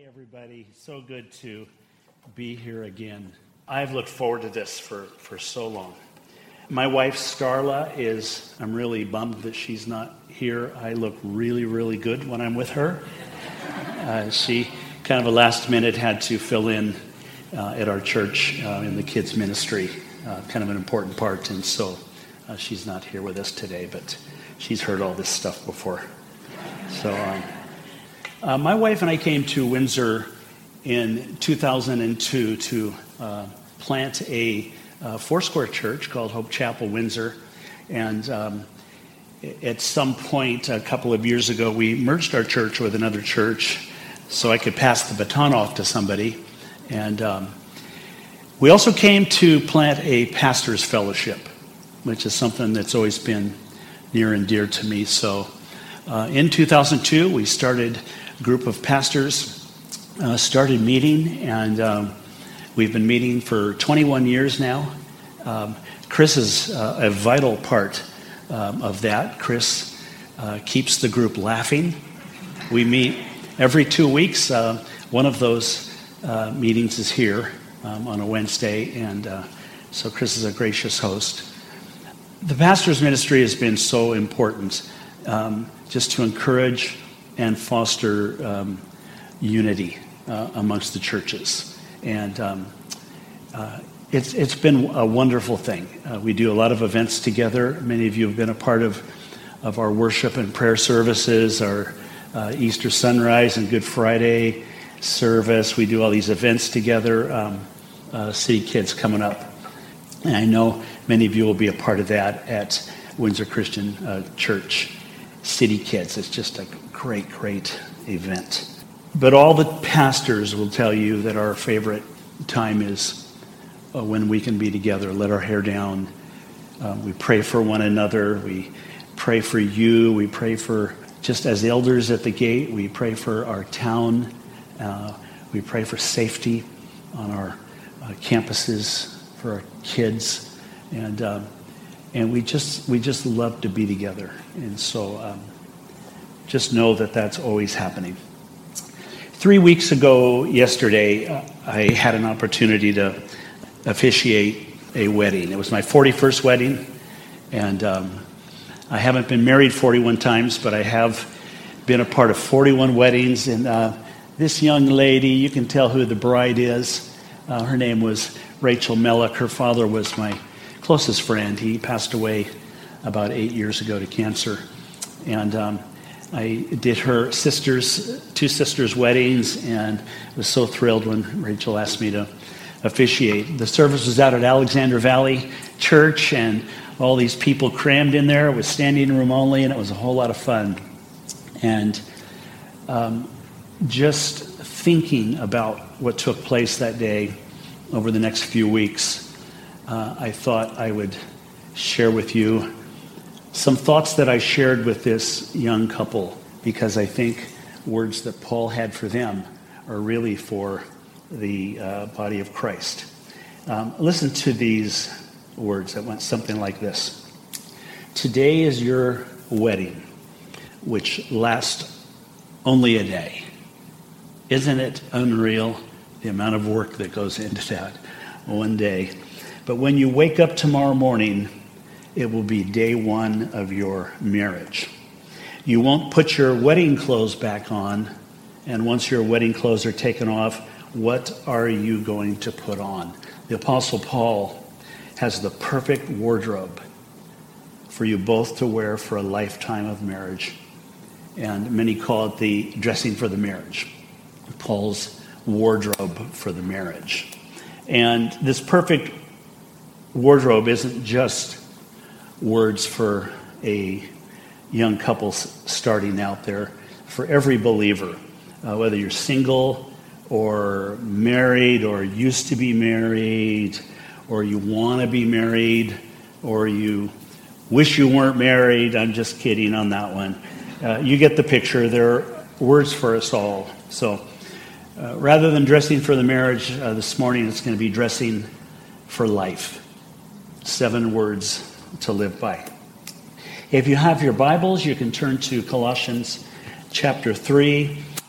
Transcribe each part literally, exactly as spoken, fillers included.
everybody. So good to be here again. I've looked forward to this for, for so long. My wife, Starla, is, I'm really bummed that she's not here. I look really, really good when I'm with her. Uh, she kind of a last minute had to fill in uh, at our church uh, in the kids ministry, uh, kind of an important part, and so uh, she's not here with us today, but she's heard all this stuff before. So um, uh, my wife and I came to Windsor in two thousand two to uh, plant a uh, Foursquare church called Hope Chapel Windsor, and um, at some point a couple of years ago we merged our church with another church so I could pass the baton off to somebody. And um, we also came to plant a pastor's fellowship, which is something that's always been near and dear to me. So uh, in two thousand two, we started a group of pastors, uh, started meeting, and um, we've been meeting for twenty-one years now. Um, Chris is uh, a vital part um, of that. Chris uh, keeps the group laughing. We meet every two weeks. Uh, one of those uh, meetings is here um, on a Wednesday, and uh, so Chris is a gracious host. The pastor's ministry has been so important, um, just to encourage and foster um, unity uh, amongst the churches. And um, uh, it's it's been a wonderful thing. Uh, we do a lot of events together. Many of you have been a part of, of our worship and prayer services, our uh, Easter sunrise and Good Friday service. We do all these events together. Um, uh, City Kids coming up. And I know many of you will be a part of that at Windsor Christian uh, Church. City Kids. It's just a great, great event. But all the pastors will tell you that our favorite time is uh, when we can be together, let our hair down. Uh, we pray for one another. We pray for you. We pray for, just as elders at the gate, we pray for our town. Uh, we pray for safety on our uh, campuses, for our kids. And um, and we just we just love to be together. And so um, just know that that's always happening. Three weeks ago, yesterday, uh, I had an opportunity to officiate a wedding. It was my forty-first wedding, and um, I haven't been married forty-one times, but I have been a part of forty-one weddings. And uh, this young lady, you can tell who the bride is. Uh, her name was Rachel Mellick. Her father was my closest friend. He passed away about eight years ago to cancer. And um, I did her sister's, two sisters' weddings, and was so thrilled when Rachel asked me to officiate. The service was out at Alexander Valley Church, and all these people crammed in there. It was standing room only, and it was a whole lot of fun. And um, just thinking about what took place that day over the next few weeks, uh, I thought I would share with you some thoughts that I shared with this young couple, because I think words that Paul had for them are really for the uh, body of Christ. Um, listen to these words that went something like this. Today is your wedding, which lasts only a day. Isn't it unreal, the amount of work that goes into that one day? But when you wake up tomorrow morning, it will be day one of your marriage. You won't put your wedding clothes back on, and once your wedding clothes are taken off, what are you going to put on? The Apostle Paul has the perfect wardrobe for you both to wear for a lifetime of marriage. And many call it the dressing for the marriage. Paul's wardrobe for the marriage. And this perfect wardrobe isn't just words for a young couple starting out there. For every believer, uh, whether you're single or married or used to be married, or you want to be married, or you wish you weren't married. I'm just kidding on that one. Uh, you get the picture. There are words for us all. So uh, rather than dressing for the marriage, uh, this morning it's going to be dressing for life. Seven words to live by. If you have your Bibles, you can turn to Colossians chapter three.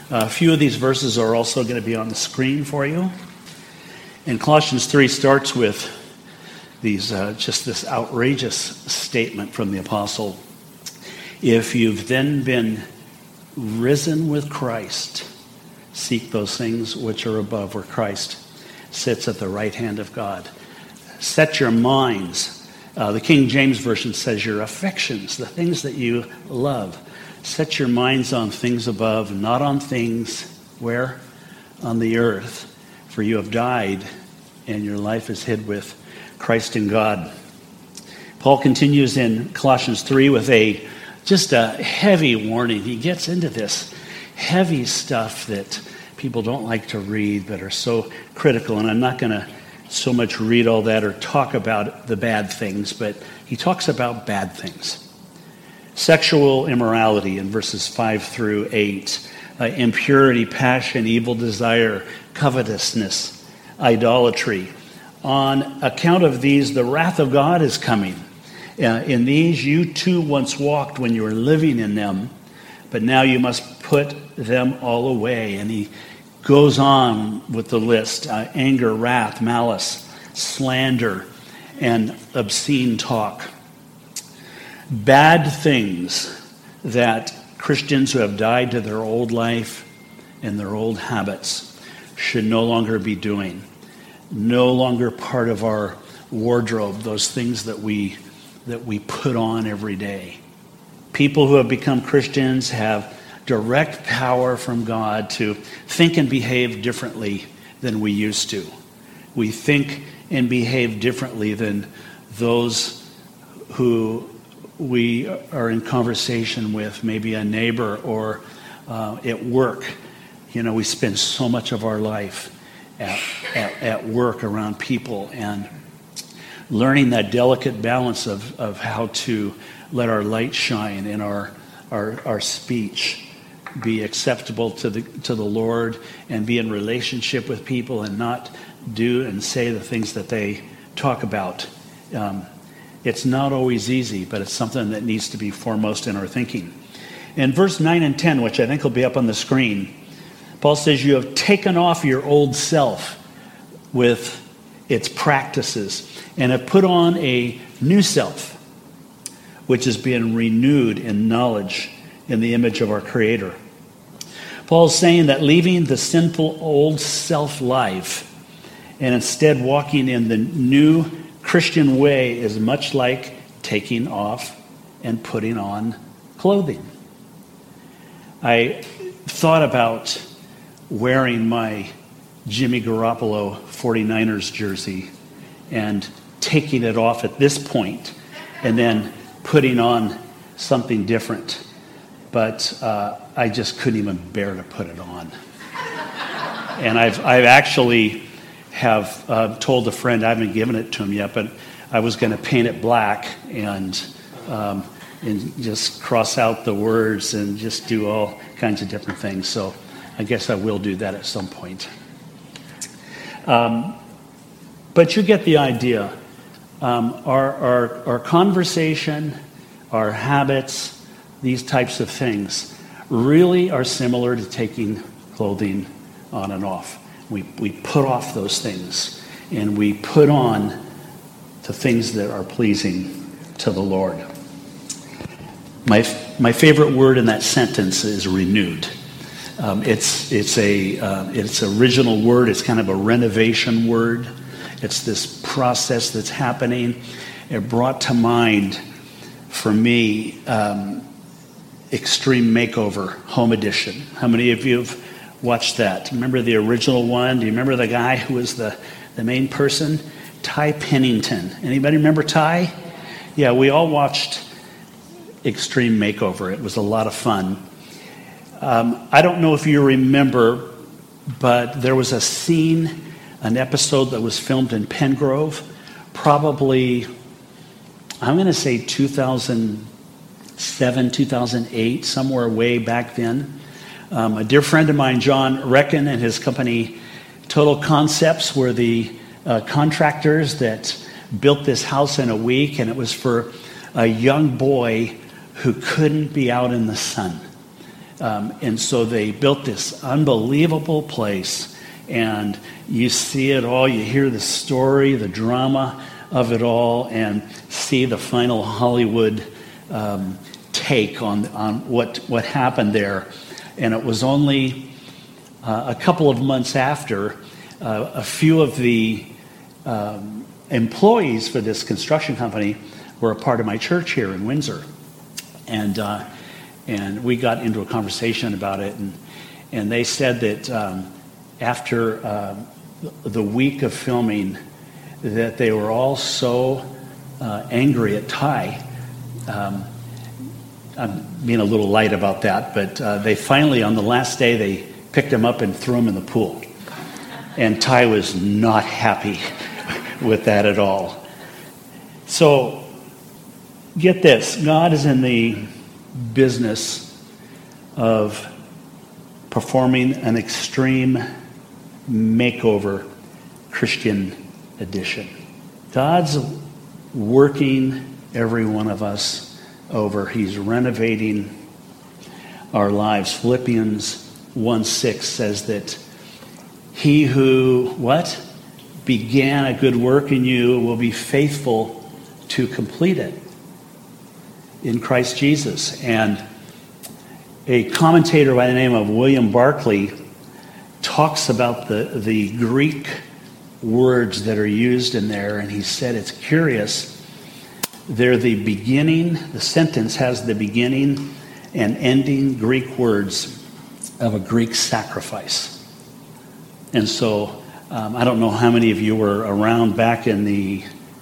Uh, a few of these verses are also going to be on the screen for you. And Colossians three starts with these uh, just this outrageous statement from the apostle. If you've then been risen with Christ, seek those things which are above, where Christ sits at the right hand of God. Set your minds. Uh, the King James Version says your affections, the things that you love. Set your minds on things above, not on things, where? On the earth. For you have died, and your life is hid with Christ in God. Paul continues in Colossians three with a just a heavy warning. He gets into this heavy stuff that people don't like to read, but are so critical. And I'm not going to so much read all that or talk about the bad things, but he talks about bad things. Sexual immorality in verses five through eight, uh, impurity, passion, evil desire, covetousness, idolatry. On account of these, the wrath of God is coming. Uh, in these you too once walked when you were living in them, but now you must put them all away. And he goes on with the list: uh, anger, wrath, malice, slander, and obscene talk. Bad things that Christians who have died to their old life and their old habits should no longer be doing. No longer part of our wardrobe, those things that we that we put on every day. People who have become Christians have direct power from God to think and behave differently than we used to. We think and behave differently than those who we are in conversation with, maybe a neighbor or uh, at work. You know, we spend so much of our life at, at, at work around people, and learning that delicate balance of, of how to let our light shine in our, our our speech, be acceptable to the to the Lord, and be in relationship with people and not do and say the things that they talk about. Um, it's not always easy, but it's something that needs to be foremost in our thinking. In verse nine and ten, which I think will be up on the screen, Paul says, you have taken off your old self with its practices and have put on a new self, which is being renewed in knowledge in the image of our Creator. Paul's saying that leaving the sinful old self life and instead walking in the new Christian way is much like taking off and putting on clothing. I thought about wearing my Jimmy Garoppolo forty-niners jersey and taking it off at this point and then putting on something different. But uh, I just couldn't even bear to put it on. And I've I've actually have uh, told a friend, I haven't given it to him yet, but I was going to paint it black and um, and just cross out the words and just do all kinds of different things. So I guess I will do that at some point. Um, but you get the idea. Um, our, our, our conversation, our habits, these types of things really are similar to taking clothing on and off. We, we put off those things and we put on the things that are pleasing to the Lord. My, my favorite word in that sentence is renewed. Um, it's it's a uh, it's an original word. It's kind of a renovation word. It's this process that's happening. It brought to mind for me um, Extreme Makeover Home Edition. How many of you have watched that? Remember the original one? Do you remember the guy who was the, the main person? Ty Pennington. Anybody remember Ty? Yeah, we all watched Extreme Makeover. It was a lot of fun. Um, I don't know if you remember, but there was a scene, an episode that was filmed in Pengrove, probably, I'm going to say two thousand seven, two thousand eight, somewhere way back then. Um, a dear friend of mine, John Recken, and his company, Total Concepts, were the uh, contractors that built this house in a week, and it was for a young boy who couldn't be out in the sun. Um, and so they built this unbelievable place, and you see it all, you hear the story, the drama of it all, and see the final Hollywood um, take on, on what, what happened there. And it was only uh, a couple of months after uh, a few of the um, employees for this construction company were a part of my church here in Windsor. And uh, and we got into a conversation about it, and and they said that um, after uh, the week of filming, that they were all so uh, angry at Ty. Um, I'm being a little light about that, but uh, they finally, on the last day, they picked him up and threw him in the pool. And Ty was not happy with that at all. So, get this. God is in the business of performing an extreme makeover Christian edition. God's working every one of us over. He's renovating our lives. Philippians one six says that he who, what? Began a good work in you will be faithful to complete it in Christ Jesus. And a commentator by the name of William Barclay talks about the, the Greek words that are used in there, and he said it's curious. They're the beginning, the sentence has the beginning and ending Greek words of a Greek sacrifice. And so, um, I don't know how many of you were around back in the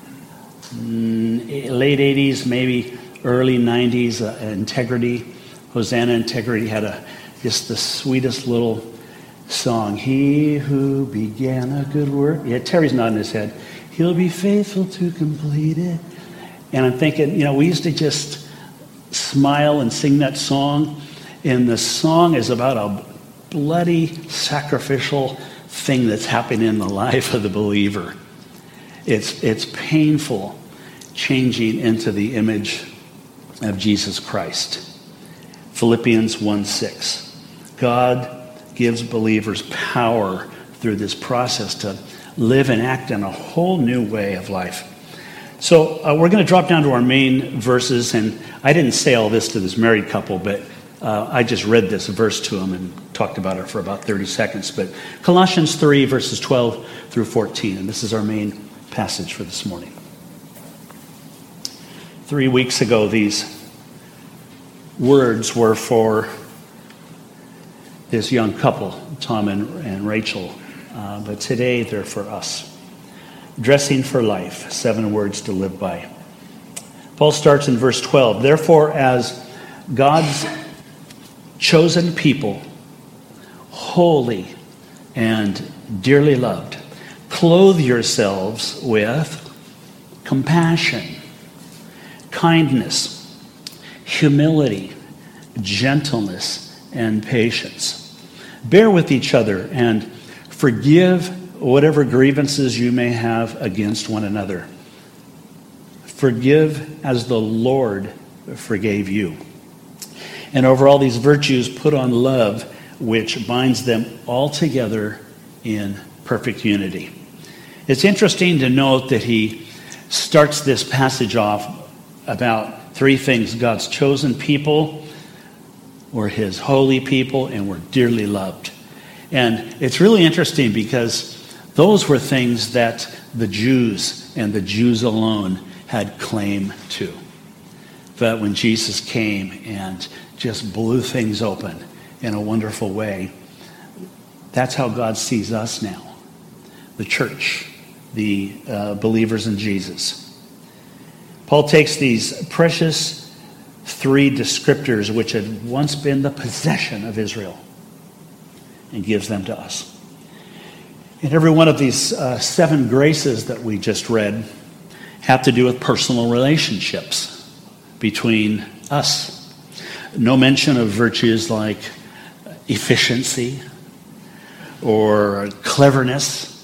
mm, late eighties, maybe early nineties. Uh, Integrity, Hosanna Integrity had a just the sweetest little song. He who began a good work. Yeah, Terry's nodding his head. He'll be faithful to complete it. And I'm thinking, you know, we used to just smile and sing that song. And the song is about a bloody, sacrificial thing that's happening in the life of the believer. It's, it's painful changing into the image of Jesus Christ. Philippians one six. God gives believers power through this process to live and act in a whole new way of life. So uh, we're going to drop down to our main verses, and I didn't say all this to this married couple, but uh, I just read this verse to them and talked about it for about thirty seconds. But Colossians three, verses twelve through fourteen, and this is our main passage for this morning. Three weeks ago, these words were for this young couple, Tom and, and Rachel, uh, but today they're for us. Dressing for life, seven words to live by. Paul starts in verse twelve. Therefore, as God's chosen people, holy and dearly loved, clothe yourselves with compassion, kindness, humility, gentleness, and patience. Bear with each other and forgive whatever grievances you may have against one another. Forgive as the Lord forgave you. And over all these virtues, put on love, which binds them all together in perfect unity. It's interesting to note that he starts this passage off about three things. God's chosen people, we're his holy people, and we're dearly loved. And it's really interesting because those were things that the Jews and the Jews alone had claim to. But when Jesus came and just blew things open in a wonderful way, that's how God sees us now. The church, the uh, believers in Jesus. Paul takes these precious three descriptors which had once been the possession of Israel and gives them to us. And every one of these uh, seven graces that we just read have to do with personal relationships between us. No mention of virtues like efficiency or cleverness,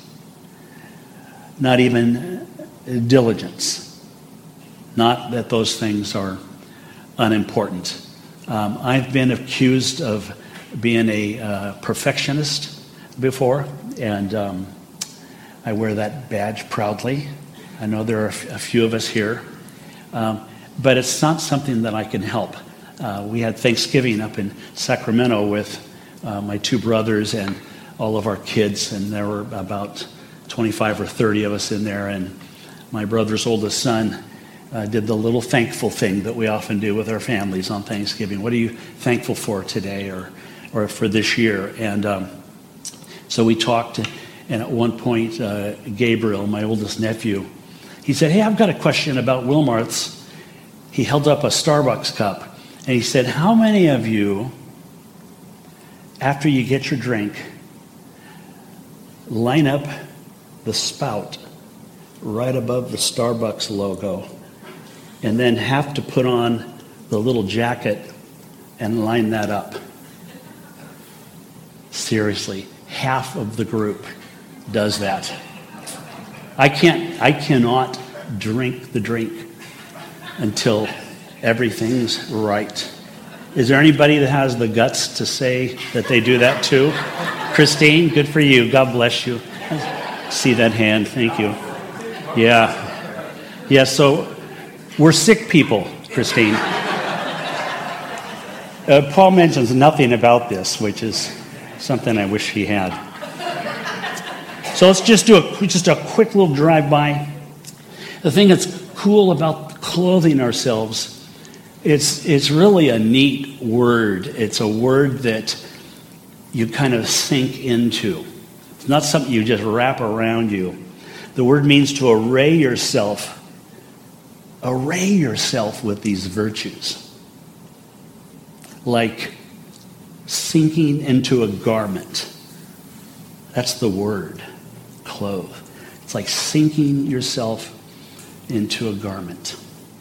not even diligence. Not that those things are unimportant, Um, I've been accused of being a uh, perfectionist before, and um, I wear that badge proudly. I know there are a few of us here, um, but it's not something that I can help. Uh, we had Thanksgiving up in Sacramento with uh, my two brothers and all of our kids, and there were about twenty-five or thirty of us in there, and my brother's oldest son uh, did the little thankful thing that we often do with our families on Thanksgiving. What are you thankful for today or, or for this year? And um, so we talked, and at one point, uh, Gabriel, my oldest nephew, he said, hey, I've got a question about Wilmarth's. He held up a Starbucks cup, and he said, how many of you, after you get your drink, line up the spout right above the Starbucks logo and then have to put on the little jacket and line that up? Seriously, half of the group does that. I can't, I cannot drink the drink until everything's right. Is there anybody that has the guts to say that they do that too? Christine, good for you. God bless you. See that hand. Thank you. Yeah. Yeah, so we're sick people, Christine. Uh, Paul mentions nothing about this, which is something I wish he had. So let's just do a, just a quick little drive-by. The thing that's cool about clothing ourselves, it's, it's really a neat word. It's a word that you kind of sink into. It's not something you just wrap around you. The word means to array yourself, array yourself with these virtues. Like sinking into a garment. That's the word, clothe. It's like sinking yourself into a garment.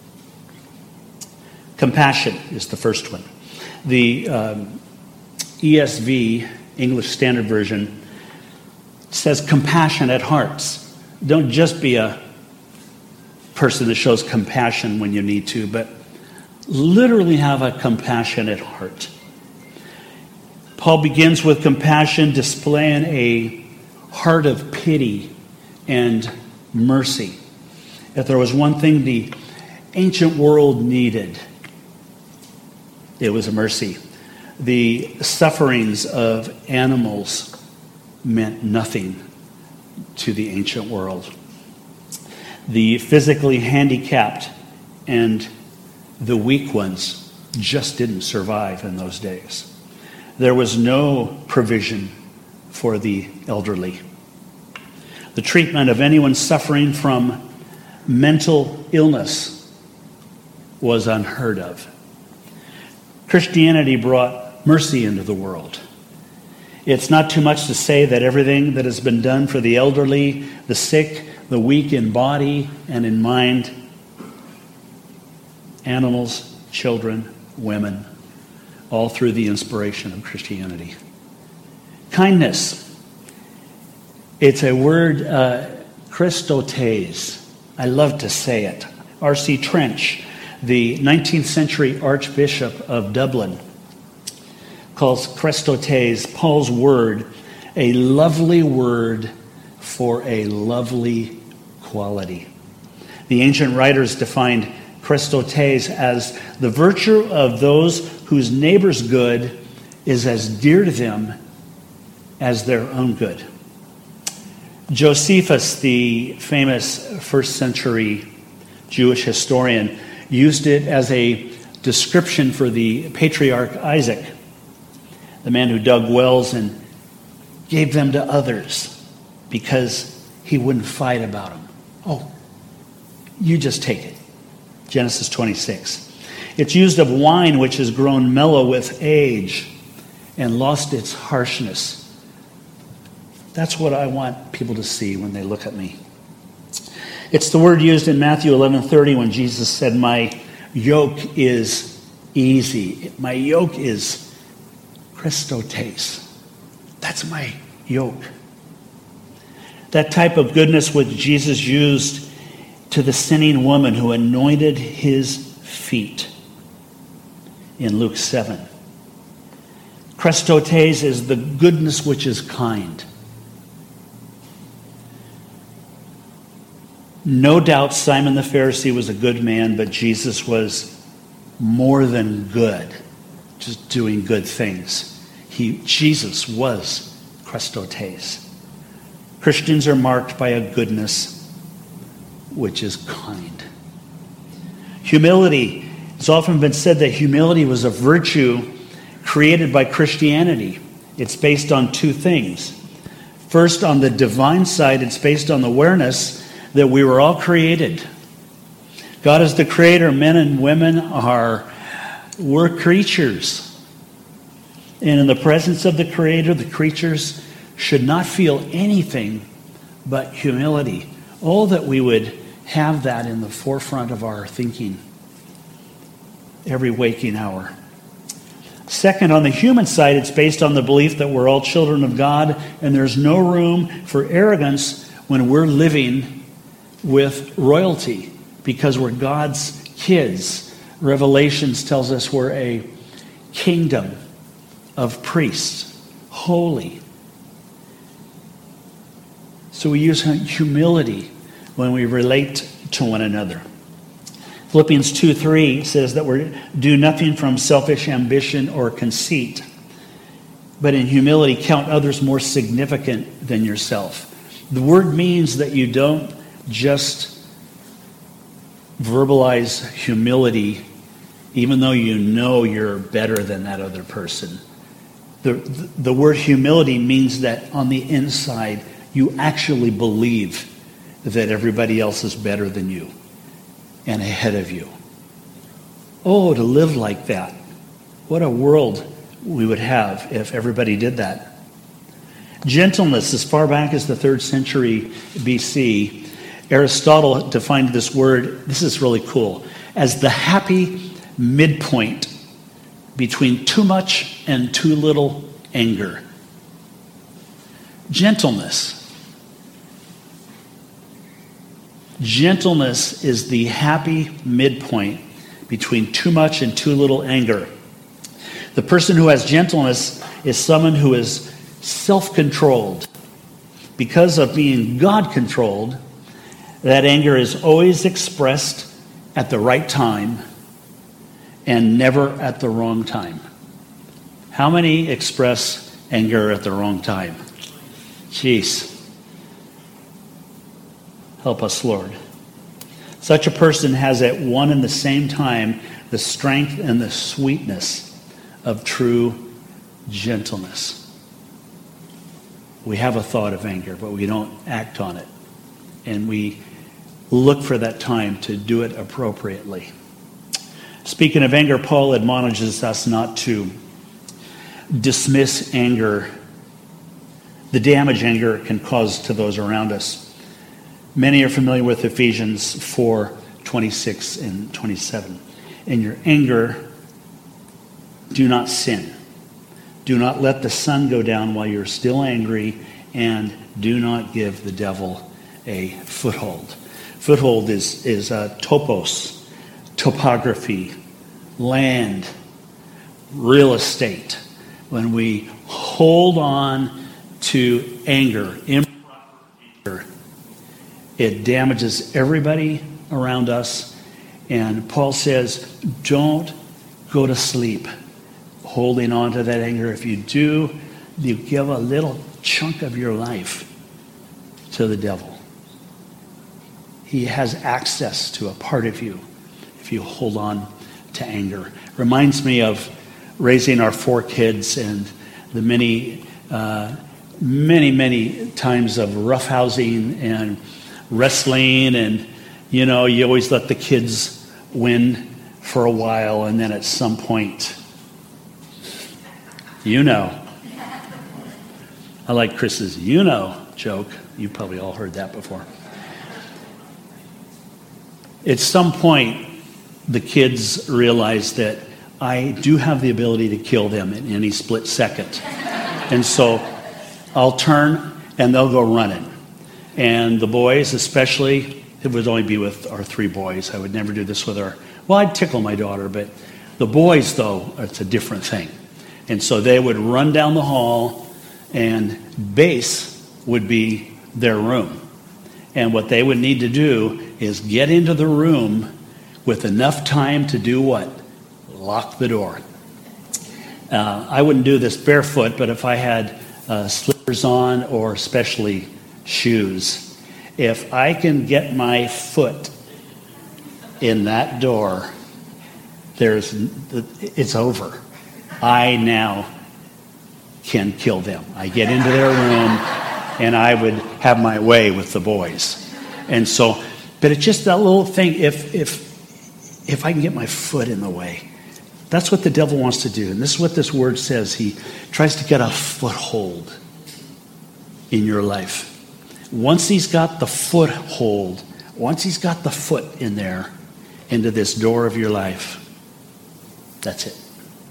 Compassion is the first one. The um, E S V, English Standard Version, says compassionate hearts. Don't just be a person that shows compassion when you need to, but literally have a compassionate heart. Paul begins with compassion, displaying a heart of pity and mercy. If there was one thing the ancient world needed, it was a mercy. The sufferings of animals meant nothing to the ancient world. The physically handicapped and the weak ones just didn't survive in those days. There was no provision for the elderly. The treatment of anyone suffering from mental illness was unheard of. Christianity brought mercy into the world. It's not too much to say that everything that has been done for the elderly, the sick, the weak in body and in mind, animals, children, women, all through the inspiration of Christianity. Kindness. It's a word, uh, Christotes. I love to say it. R C Trench, the nineteenth century Archbishop of Dublin, calls Christotes, Paul's word, a lovely word for a lovely quality. The ancient writers defined Christotes as the virtue of those whose neighbor's good is as dear to them as their own good. Josephus, the famous first century Jewish historian, used it as a description for the patriarch Isaac, the man who dug wells and gave them to others because he wouldn't fight about them. Oh, you just take it. Genesis twenty-six. It's used of wine which has grown mellow with age and lost its harshness. That's what I want people to see when they look at me. It's the word used in Matthew eleven thirty when Jesus said, my yoke is easy. My yoke is Christotes. That's my yoke. That type of goodness which Jesus used to the sinning woman who anointed his feet. in Luke seven. Christotes is the goodness which is kind. No doubt Simon the Pharisee was a good man, but Jesus was more than good, just doing good things. He, Jesus was Christotes. Christians are marked by a goodness which is kind. Humility. It's often been said that humility was a virtue created by Christianity. It's based on two things. First, on the divine side, it's based on the awareness that we were all created. God is the creator. Men and women are, we're creatures. And in the presence of the creator, the creatures should not feel anything but humility. Oh, that we would have that in the forefront of our thinking every waking hour. Second, on the human side, it's based on the belief that we're all children of God, and there's no room for arrogance when we're living with royalty, because we're God's kids. Revelations tells us we're a kingdom of priests, holy. So we use humility when we relate to one another. Philippians two three says that we do nothing from selfish ambition or conceit, but in humility count others more significant than yourself. The word means that you don't just verbalize humility even though you know you're better than that other person. The, the, the word humility means that on the inside you actually believe that everybody else is better than you and ahead of you. Oh, to live like that. What a world we would have if everybody did that. Gentleness, as far back as the third century B C, Aristotle defined this word, this is really cool, as the happy midpoint between too much and too little anger. Gentleness. Gentleness is the happy midpoint between too much and too little anger. The person who has gentleness is someone who is self-controlled. Because of being God-controlled, that anger is always expressed at the right time and never at the wrong time. How many express anger at the wrong time? Jeez. Help us, Lord. Such a person has at one and the same time the strength and the sweetness of true gentleness. We have a thought of anger, but we don't act on it. And we look for that time to do it appropriately. Speaking of anger, Paul admonishes us not to dismiss anger, the damage anger can cause to those around us. Many are familiar with Ephesians four, twenty-six and twenty-seven. In your anger, do not sin. Do not let the sun go down while you're still angry, and do not give the devil a foothold. Foothold is, is uh, topos, topography, land, real estate. When we hold on to anger, improper anger, it damages everybody around us. And Paul says, don't go to sleep holding on to that anger. If you do, you give a little chunk of your life to the devil. He has access to a part of you if you hold on to anger. Reminds me of raising our four kids and the many, uh, many, many times of roughhousing and wrestling, and you know, you always let the kids win for a while, and then at some point, you know. I like Chris's "you know" joke. You've probably all heard that before. At some point, the kids realize that I do have the ability to kill them in any split second. And so I'll turn and they'll go running. And the boys, especially, it would only be with our three boys. I would never do this with our, well, I'd tickle my daughter, but The boys, though, it's a different thing. And so they would run down the hall, and base would be their room. And what they would need to do is get into the room with enough time to do what? Lock the door. Uh, I wouldn't do this barefoot, but if I had uh, slippers on, or especially shoes, if I can get my foot in that door, there's it's over. I now can kill them. I get into their room, and I would have my way with the boys. And so, but it's just that little thing. If if if I can get my foot in the way, that's what the devil wants to do. And this is what this word says. He tries to get a foothold in your life. Once he's got the foothold, once he's got the foot in there into this door of your life, that's it.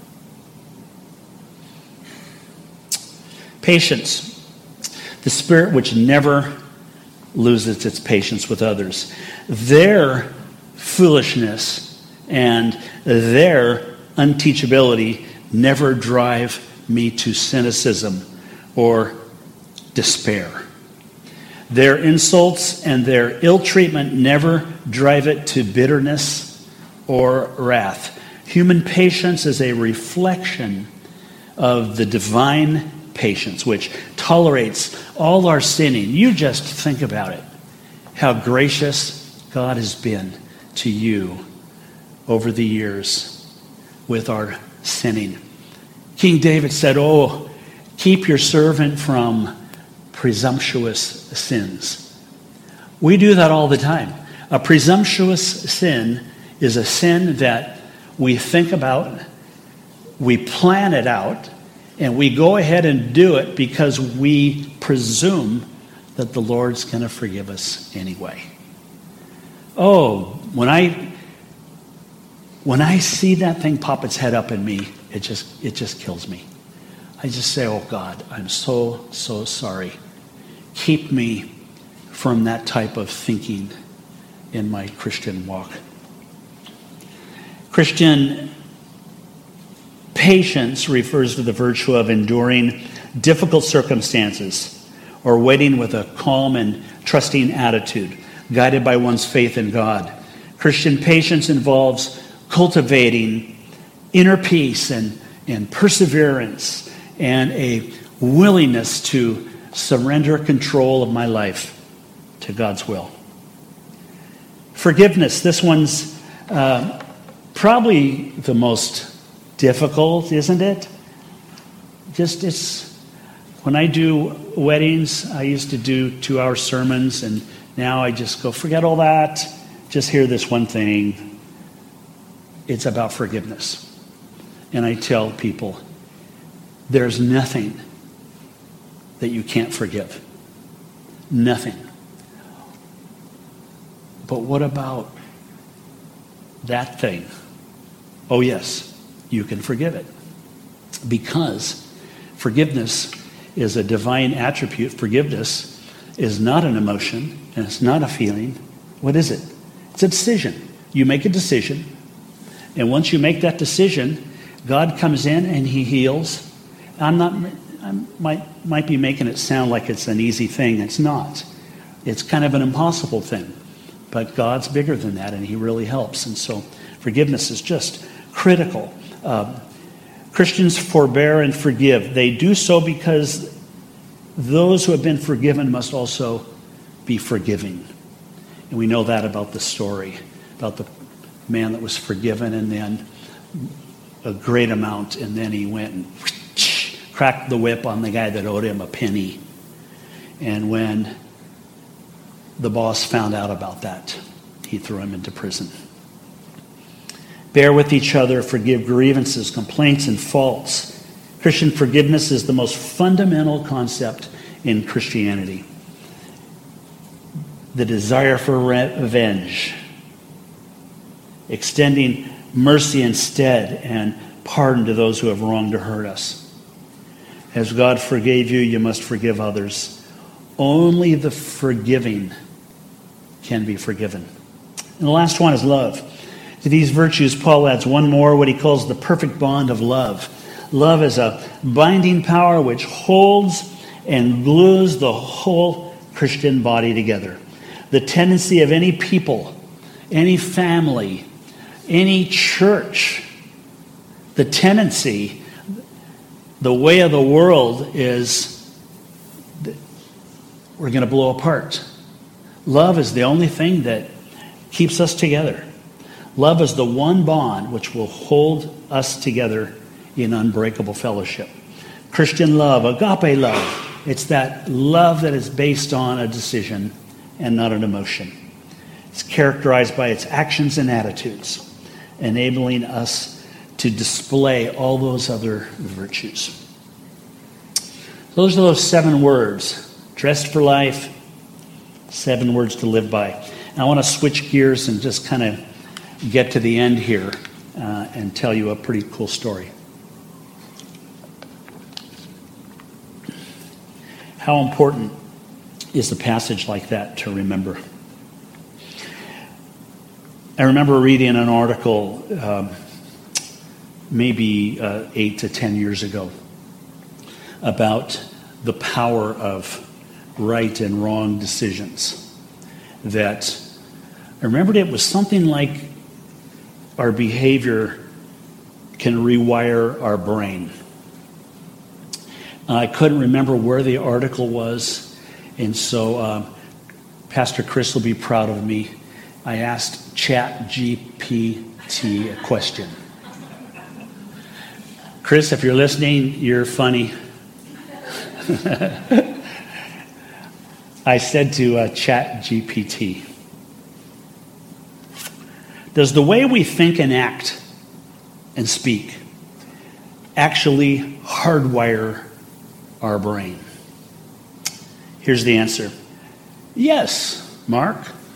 Patience, the spirit which never loses its patience with others. Their foolishness and their unteachability never drive me to cynicism or despair. Their insults and their ill treatment never drive it to bitterness or wrath. Human patience is a reflection of the divine patience, which tolerates all our sinning. You just think about it, how gracious God has been to you over the years with our sinning. King David said, "Oh, keep your servant from presumptuous sins." We do that all the time. A presumptuous sin is a sin that we think about, we plan it out, and we go ahead and do it because we presume that the Lord's going to forgive us anyway. Oh, when I when I see that thing pop its head up in me, it just it just kills me. I just say, "Oh God, I'm so, so sorry. Keep me from that type of thinking in my Christian walk." Christian patience refers to the virtue of enduring difficult circumstances or waiting with a calm and trusting attitude, guided by one's faith in God. Christian patience involves cultivating inner peace and, and perseverance and a willingness to surrender control of my life to God's will. Forgiveness, this one's uh, probably the most difficult, isn't it? Just it's when I do weddings, I used to do two-hour sermons, and now I just go, forget all that. Just hear this one thing. It's about forgiveness. And I tell people, there's nothing that you can't forgive. Nothing. But what about that thing? Oh, yes. You can forgive it. Because forgiveness is a divine attribute. Forgiveness is not an emotion, and it's not a feeling. What is it? It's a decision. You make a decision, and once you make that decision, God comes in and he heals. I'm not, I might, might be making it sound like it's an easy thing. It's not. It's kind of an impossible thing. But God's bigger than that, and he really helps. And so forgiveness is just critical. Uh, Christians forbear and forgive. They do so because those who have been forgiven must also be forgiving. And we know that about the story, about the man that was forgiven and then a great amount, and then he went and cracked the whip on the guy that owed him a penny. And when the boss found out about that, he threw him into prison. Bear with each other, forgive grievances, complaints, and faults. Christian forgiveness is the most fundamental concept in Christianity. The desire for revenge, extending mercy instead and pardon to those who have wronged or hurt us. As God forgave you, you must forgive others. Only the forgiving can be forgiven. And the last one is love. To these virtues, Paul adds one more, what he calls the perfect bond of love. Love is a binding power which holds and glues the whole Christian body together. The tendency of any people, any family, any church, the tendency, the way of the world is that we're going to blow apart. Love is the only thing that keeps us together. Love is the one bond which will hold us together in unbreakable fellowship. Christian love, agape love, it's that love that is based on a decision and not an emotion. It's characterized by its actions and attitudes, enabling us to display all those other virtues. Those are those seven words, dressed for life, seven words to live by. And I want to switch gears and just kind of get to the end here uh, and tell you a pretty cool story. How important is a passage like that to remember? I remember reading an article um, maybe uh, eight to ten years ago about the power of right and wrong decisions. That I remembered it was something like our behavior can rewire our brain. I couldn't remember where the article was, and so um, Pastor Chris will be proud of me. I asked Chat G P T a question. Chris, if you're listening, you're funny. I said to uh, Chat G P T, does the way we think and act and speak actually hardwire our brain? Here's the answer. Yes, Mark.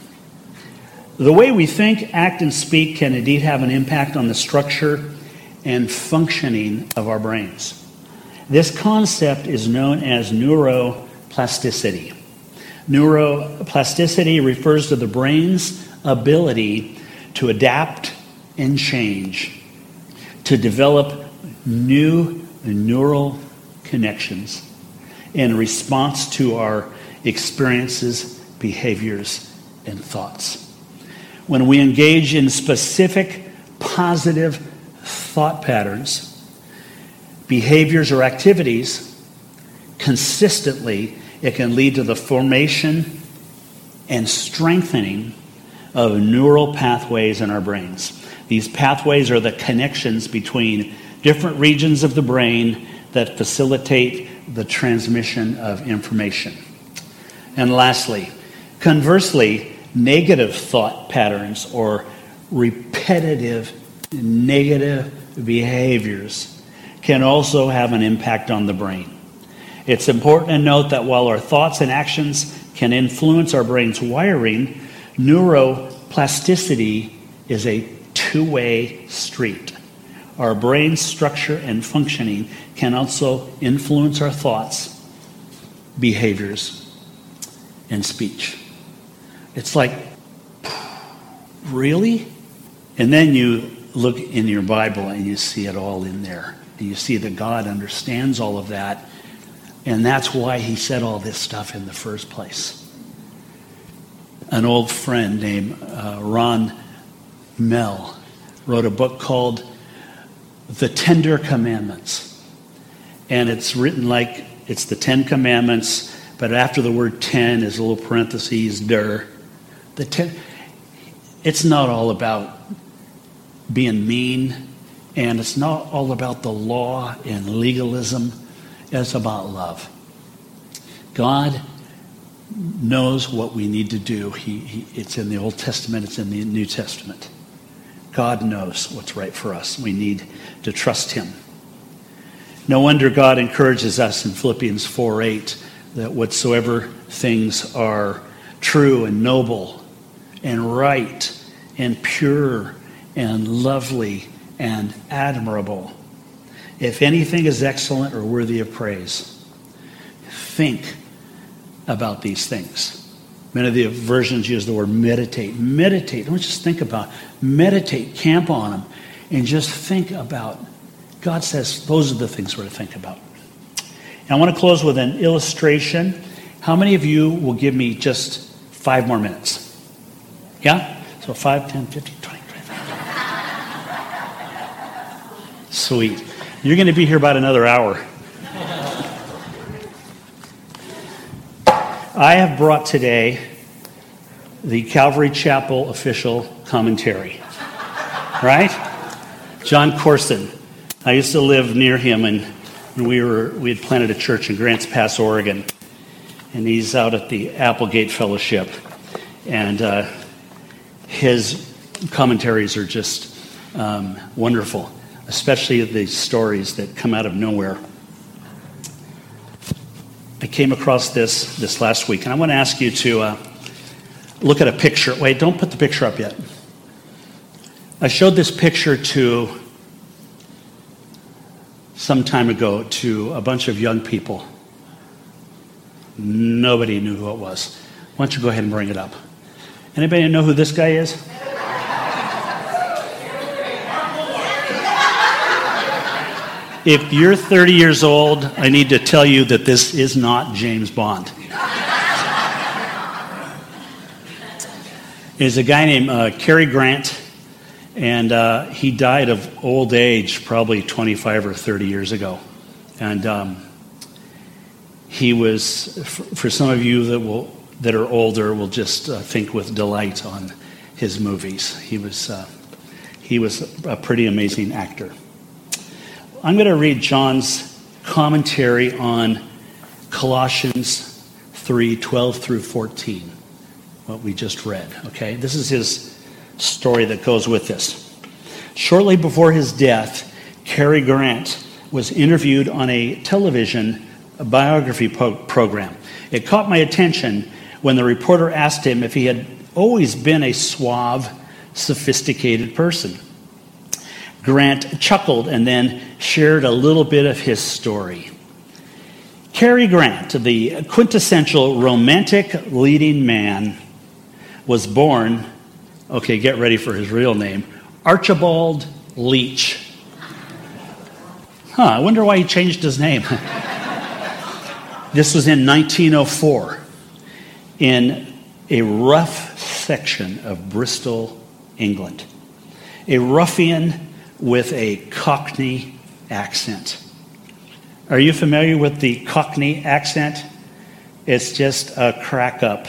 The way we think, act, and speak can indeed have an impact on the structure and functioning of our brains. This concept is known as neuroplasticity. Neuroplasticity refers to the brain's ability to adapt and change, to develop new neural connections in response to our experiences, behaviors, and thoughts. When we engage in specific positive thought patterns, behaviors, or activities consistently, it can lead to the formation and strengthening of neural pathways in our brains. These pathways are the connections between different regions of the brain that facilitate the transmission of information. And lastly, conversely, negative thought patterns or repetitive negative behaviors can also have an impact on the brain. It's important to note that while our thoughts and actions can influence our brain's wiring, neuroplasticity is a two-way street. Our brain structure and functioning can also influence our thoughts, behaviors, and speech. It's like, really? And then you look in your Bible and you see it all in there. And you see that God understands all of that. And that's why he said all this stuff in the first place. An old friend named uh, Ron Mell wrote a book called The Tender Commandments. And it's written like it's the Ten Commandments, but after the word ten is a little parentheses, der. The ten, it's not all about being mean, and it's not all about the law and legalism. It's about love. God knows what we need to do. He, he, it's in the Old Testament. It's in the New Testament. God knows what's right for us. We need to trust him. No wonder God encourages us in Philippians four eight that whatsoever things are true and noble and right and pure and lovely and admirable, if anything is excellent or worthy of praise, think about these things. Many of the versions use the word meditate. Meditate. Don't just think about it. Meditate. Camp on them. And just think about. God says those are the things we're to think about. And I want to close with an illustration. How many of you will give me just five more minutes? Yeah? So five, ten, fifteen, twenty, twenty-five. Sweet. You're going to be here about another hour. I have brought today the Calvary Chapel official commentary. Right? John Corson. I used to live near him, and we were we had planted a church in Grants Pass, Oregon. And he's out at the Applegate Fellowship. And uh, his commentaries are just um, wonderful, especially the stories that come out of nowhere. I came across this this last week, and I want to ask you to uh, look at a picture. Wait, don't put the picture up yet. I showed this picture to, some time ago, to a bunch of young people. Nobody knew who it was. Why don't you go ahead and bring it up? Anybody know who this guy is? If you're thirty years old, I need to tell you that this is not James Bond. There's a guy named uh, Cary Grant, and uh, he died of old age probably twenty-five or thirty years ago. And um, he was, for some of you that will that are older, will just uh, think with delight on his movies. He was uh, he was a pretty amazing actor. I'm going to read John's commentary on Colossians three, twelve through fourteen, what we just read, okay? This is his story that goes with this. Shortly before his death, Cary Grant was interviewed on a television biography po- program. It caught my attention when the reporter asked him if he had always been a suave, sophisticated person. Grant chuckled and then shared a little bit of his story. Cary Grant, the quintessential romantic leading man, was born, okay, get ready for his real name, Archibald Leach. Huh, I wonder why he changed his name. This was in nineteen oh four in a rough section of Bristol, England. A ruffian with a Cockney accent. Are you familiar with the Cockney accent? It's just a crack up.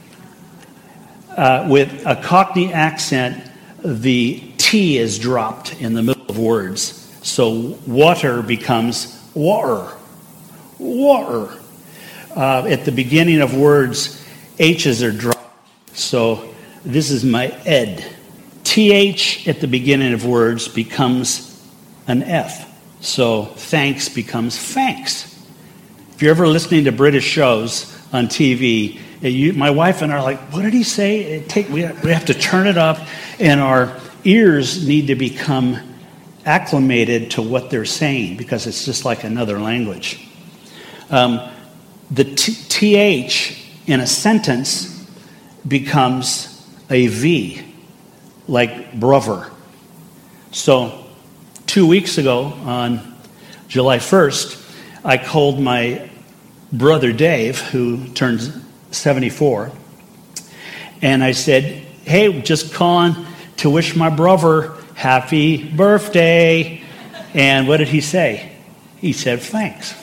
Uh, with a Cockney accent, the T is dropped in the middle of words. So water becomes water. Water. Uh, at the beginning of words, H's are dropped. So this is my ed. T H at the beginning of words becomes an F. So thanks becomes thanks. If you're ever listening to British shows on T V, you, my wife and I are like, what did he say? It take, we, we have to turn it up, and our ears need to become acclimated to what they're saying because it's just like another language. Um, the t- th in a sentence becomes a V, like brother. So two weeks ago, on July first, I called my brother Dave, who turns seventy-four, and I said, hey, just calling to wish my brother happy birthday. And what did he say? He said, thanks.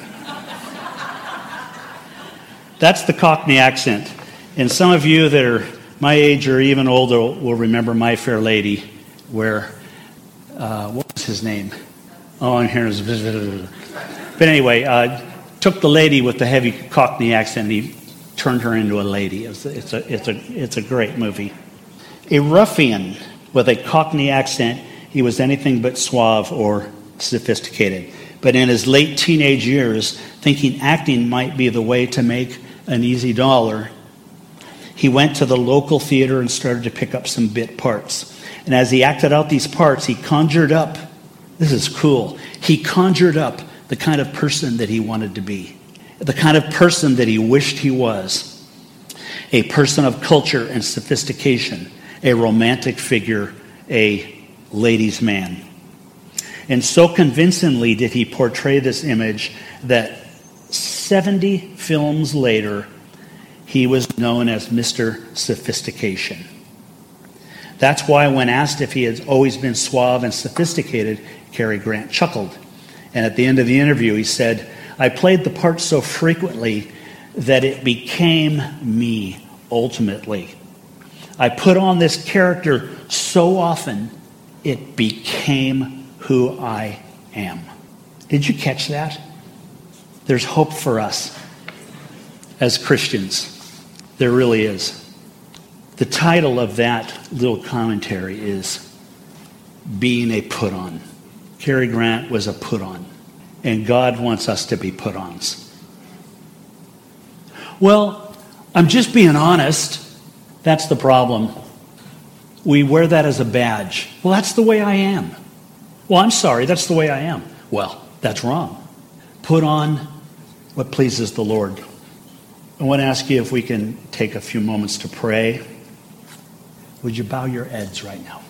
That's the Cockney accent. And some of you that are my age or even older will remember My Fair Lady, where, uh, what was his name? Oh, I'm here. But anyway, uh, took the lady with the heavy Cockney accent and he turned her into a lady. It's a, it's a, it's a, it's a great movie. A ruffian with a Cockney accent, he was anything but suave or sophisticated. But in his late teenage years, thinking acting might be the way to make an easy dollar, he went to the local theater and started to pick up some bit parts. And as he acted out these parts, he conjured up, this is cool, he conjured up the kind of person that he wanted to be, the kind of person that he wished he was. a person of culture and sophistication, a romantic figure, a ladies' man. And so convincingly did he portray this image that seventy films later, he was known as Mister Sophistication. That's why when asked if he had always been suave and sophisticated, Cary Grant chuckled. And at the end of the interview, he said, "I played the part so frequently that it became me, ultimately. I put on this character so often, it became who I am." Did you catch that? There's hope for us as Christians. There really is. The title of that little commentary is Being a Put-On. Cary Grant was a put-on, and God wants us to be put-ons. Well, I'm just being honest. That's the problem. We wear that as a badge. Well, that's the way I am. Well, I'm sorry, that's the way I am. Well, that's wrong. Put on what pleases the Lord. I want to ask you if we can take a few moments to pray. Would you bow your heads right now?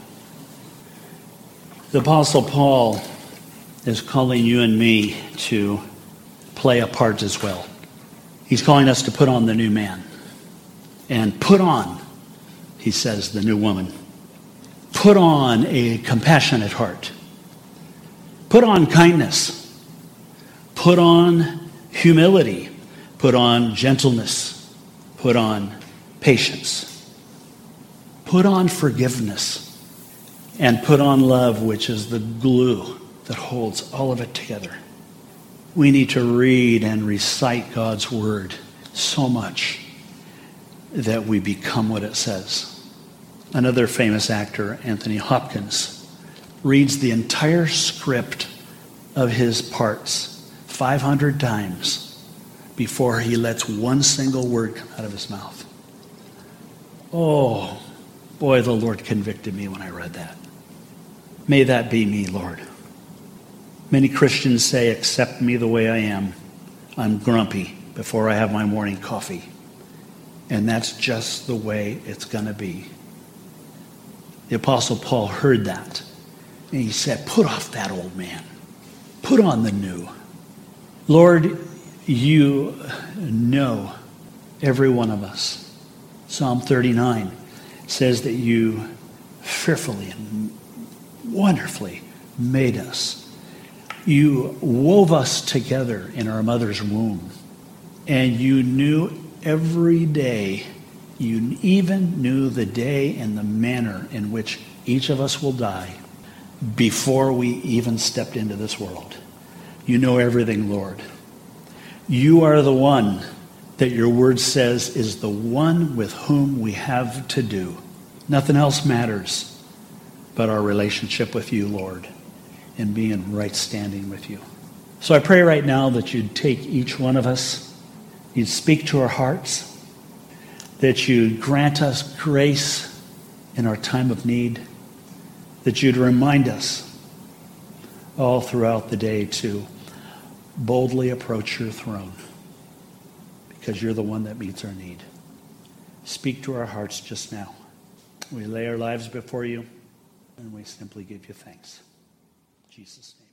The Apostle Paul is calling you and me to play a part as well. He's calling us to put on the new man. And put on, he says, the new woman. Put on a compassionate heart. Put on kindness. Put on humility. Put on gentleness. Put on patience. Put on forgiveness. And put on love, which is the glue that holds all of it together. We need to read and recite God's word so much that we become what it says. Another famous actor, Anthony Hopkins, reads the entire script of his parts five hundred times before he lets one single word come out of his mouth. Oh, boy, the Lord convicted me when I read that. May that be me, Lord. Many Christians say, accept me the way I am. I'm grumpy before I have my morning coffee. And that's just the way it's going to be. The Apostle Paul heard that. And he said, put off that old man. Put on the new. Lord, you know every one of us. Psalm thirty-nine says that you fearfully and wonderfully made us. You wove us together in our mother's womb. And you knew every day, you even knew the day and the manner in which each of us will die before we even stepped into this world. You know everything, Lord. You are the one that your word says is the one with whom we have to do. Nothing else matters but our relationship with you, Lord, and being in right standing with you. So I pray right now that you'd take each one of us, you'd speak to our hearts, that you'd grant us grace in our time of need, that you'd remind us all throughout the day to boldly approach your throne, because you're the one that meets our need. Speak to our hearts just now. We lay our lives before you, and we simply give you thanks. In Jesus' name.